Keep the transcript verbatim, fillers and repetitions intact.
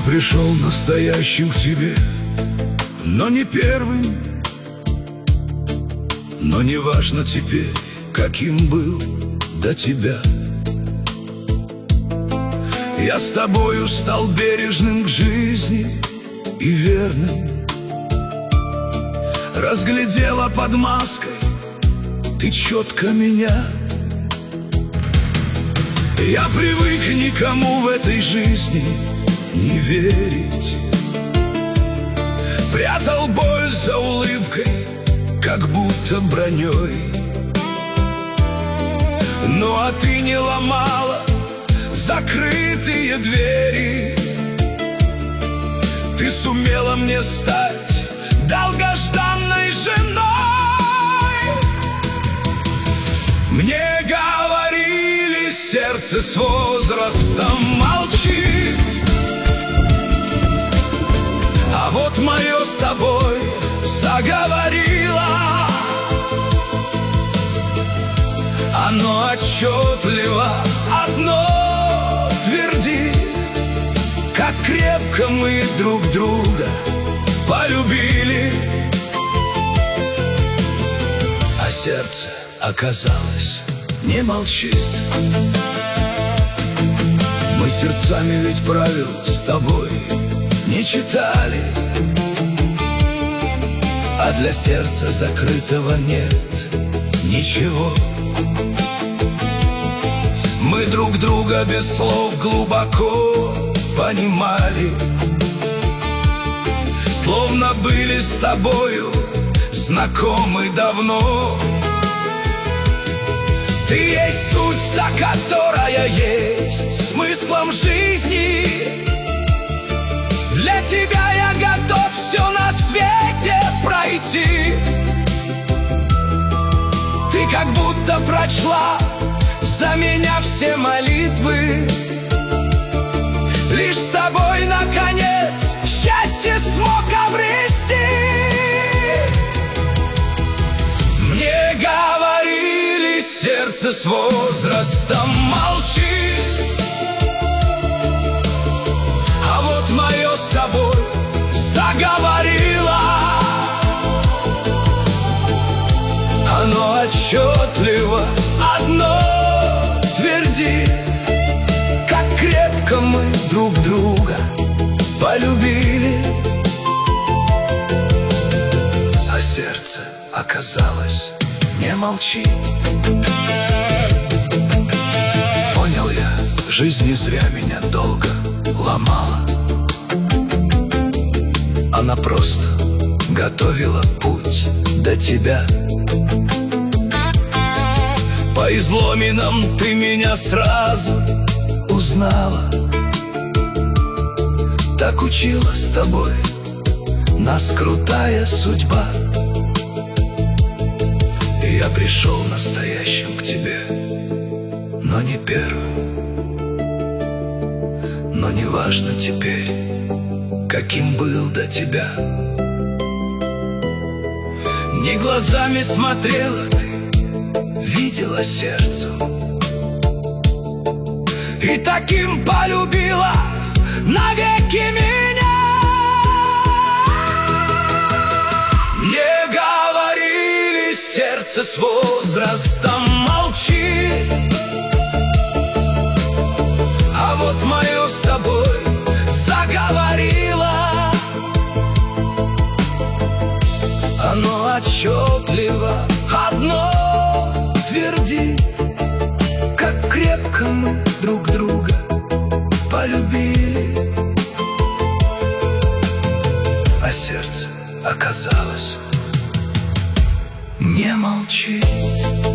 пришел настоящим к тебе, но не первым. Но не важно теперь, каким был до тебя. Я с тобою стал бережным к жизни и верным. Разглядела под маской ты четко меня. Я привык никому в этой жизни не верить. Прятал боль за улыбкой, как будто броней. Ну а ты не ломала закрытые двери. Ты сумела мне стать долгожданной женой. Мне говорили, сердце с возрастом молчит, а вот мое с тобой заговорило. Оно отчетливо одно твердит: как крепко мы друг друга полюбили. А сердце, оказалось, не молчит. Мы сердцами ведь правил с тобой не читали, а для сердца закрытого нет ничего. Мы друг друга без слов глубоко понимали, словно были с тобою знакомы давно. Ты есть суть, та, которая есть смыслом жизни. Для тебя я готов все на свете пройти. Ты как будто прочла за меня все молитвы. Лишь с тобой, наконец, счастье смог обрести. Мне говорили, сердце с возрастом молчит, а вот мое с тобой заговорило. Оно отчетливо одно твердит: как крепко мы друг друга полюбили. А сердце, оказалось, не молчит. Понял я, жизнь не зря меня долго ломала. Она просто готовила путь до тебя. По изломинам ты меня сразу узнала. Так учила с тобой нас крутая судьба. И я пришел настоящим к тебе, но не первым. Но не важно теперь, каким был до тебя. Не глазами смотрела ты, видела сердцем, и таким полюбила навеки меня. Мне говорили, сердце с возрастом молчит, а вот мое с тобой заговорило. Оно отчетливо одно твердит: как крепко мы друг друга полюбили. А сердце, оказалось, не молчит.